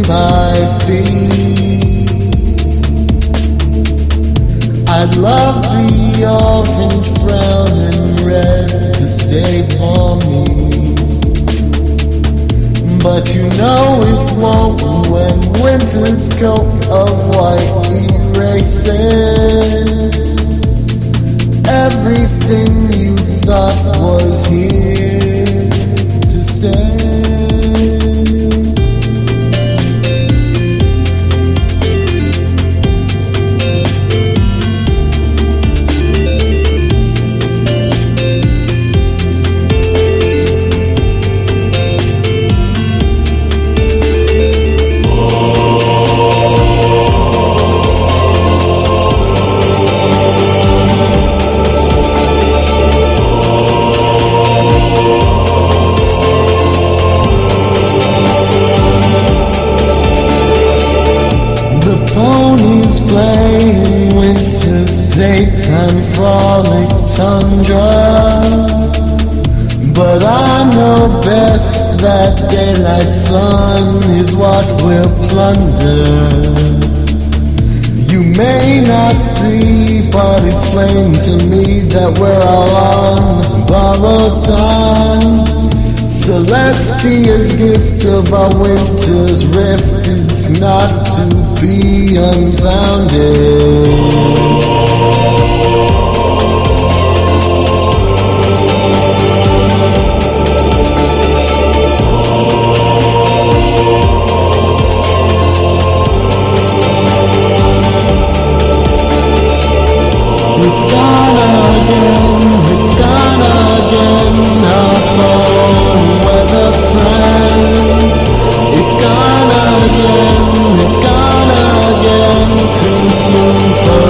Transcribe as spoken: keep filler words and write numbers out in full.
my feet. I'd love the orange, brown, and red to stay for me, but you know it won't when winter's coat of white erases everything you thought was here to stay. Ponies playing winter's daytime frolic tundra, but I know best that daylight sun is what will plunder. You may not see, but it's plain to me that we're all on borrowed time. Celestia's gift of our winter's rift is not to be unfounded. It's gone again, it's gone again, our phone weather friend. It's gone again, it's gone again, too soon for